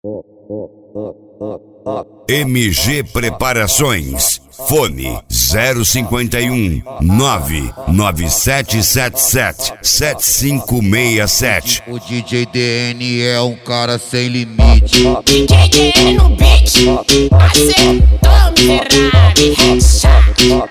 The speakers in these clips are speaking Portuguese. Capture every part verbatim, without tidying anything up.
M G Preparações. Fone zero cinquenta e um, nove nove sete sete sete, sete cinco seis sete. O D J D N é um cara sem limite. D J D N no beat, acertou miserável, headshot.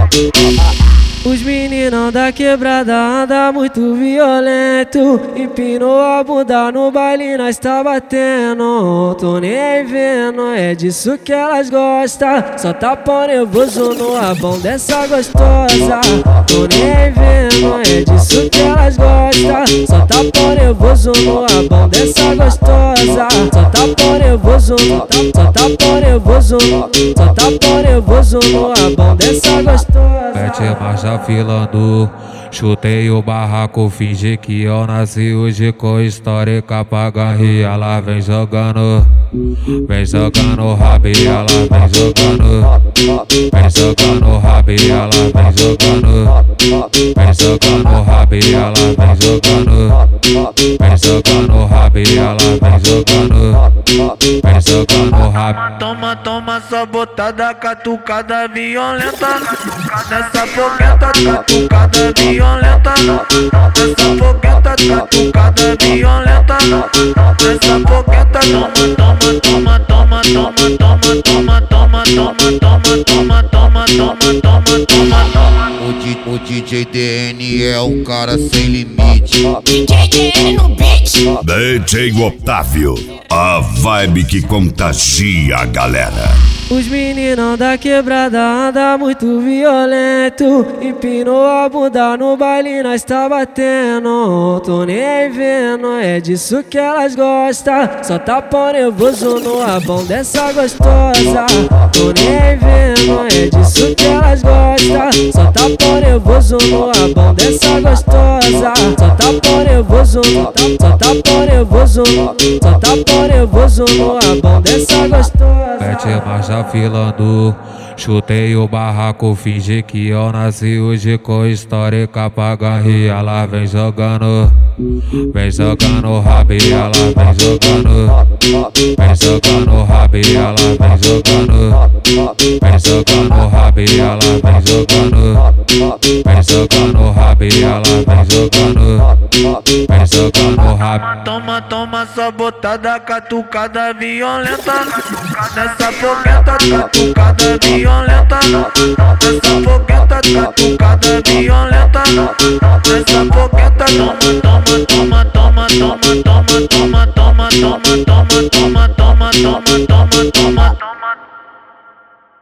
Os meninão da quebrada anda muito violento. Empinou a bunda no baile, nós tá batendo. Tô nem vendo, é disso que elas gostam. Só tá pau nervoso no rabão dessa gostosa. Tô nem vendo, é disso que elas gostam. Só tá pau nervoso no rabão dessa gostosa. Só tá pau nervoso, só tá pau nervoso. Só tá pau nervoso no rabão dessa gostosa. Mete marcha filando, chutei o barraco, fingi que eu nasci hoje com histórica pra ganhar. Ela vem jogando, vem jogando rabo, ela vem jogando, vem jogando rabo, ela vem jogando, vem jogando rabo, ela vem jogando, vem jogando rabo, ela vem jogando, vem jogando rabo. Toma, toma só botada, catucada violenta. Nessa fogueta, catucada violenta. Nessa fogueta, catucada violenta. Nessa fogueta, toma, toma, toma, toma, toma, toma, toma, toma, toma, toma, toma, toma, toma, toma, toma. O, D, o D J D N é um cara sem limite. D J D N no beat, D J Otávio, a vibe que contagia a galera. Os meninão da quebrada anda muito violento. Empinou a bunda no baile, nós tá batendo. Tô nem vendo, é disso que elas gostam. Só tá pau nervoso no rabão dessa gostosa. Tô nem vendo, é disso que elas gostam. Só tá pau nervoso no rabão dessa gostosa. Só tá pau nervoso, só tá pau nervoso. Só tá pau nervoso no rabão dessa gostosa. Mete marcha filando, chutei o barraco, fingi que eu nasci hoje com histórica pra ganhar. Ela vem jogando, vem jogando rabo, ela vem jogando, vem jogando rabo, ela vem jogando, vem jogando rabo, ela vem jogando, vem jogando rabo, ela vem jogando, vem jogando rabo. Toma, toma só botada, catucada violenta. Nessa fogueta, catucada violenta. Nessa fogueta, catucada violenta. Nessa fogueta, toma, toma, toma, toma, toma, toma, toma, toma, toma, toma, toma, toma, toma, toma, toma, toma.